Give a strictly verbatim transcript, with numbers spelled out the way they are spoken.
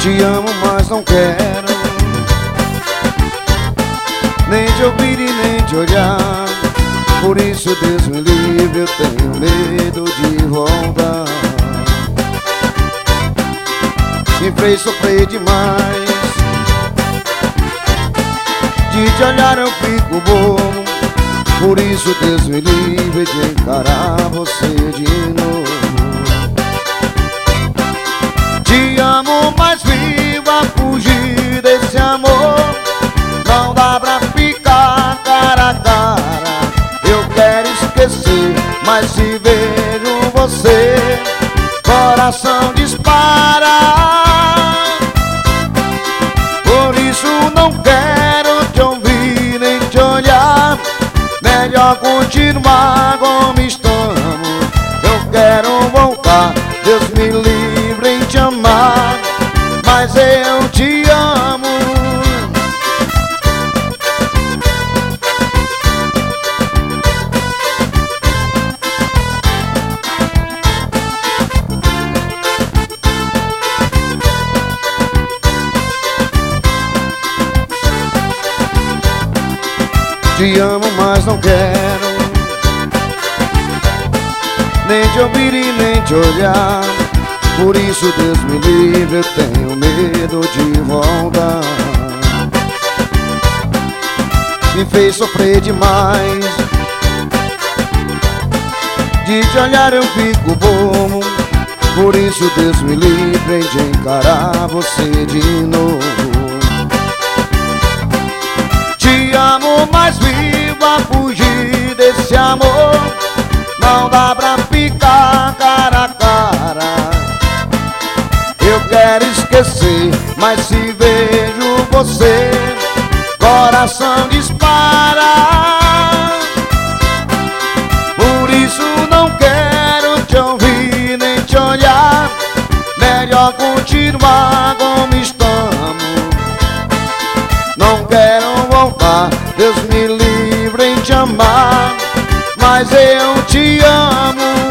Te amo, mas não quero nem te ouvir e nem te olhar. Por isso, Deus me livre, eu tenho medo de voltar. Me fez sofrer demais, de te olhar eu fico bobo. Por isso, Deus me livre de encarar você de novo. Te amo, mas viva fugir desse amor. Não dá pra ficar cara a cara. Eu quero esquecer, mas se vejo você, coração dispara. Por isso não quero te ouvir nem te olhar. Melhor continuar como estamos. Eu quero voltar, Deus me livre em te amar, mas eu te amo. Te amo, mas não quero nem te ouvir e nem te olhar. Por isso, Deus me livre, eu tenho medo de voltar. Me fez sofrer demais, de te olhar eu fico bobo. Por isso, Deus me livre de encarar você de novo. Te amo, mas viva fugir desse amor. Não dá pra ficar cara a cara. Eu quero esquecer, mas se vejo você, coração dispara. Por isso não quero te ouvir nem te olhar. Melhor continuar como estamos. Não quero voltar, Deus me livre em te amar, mas eu te amo.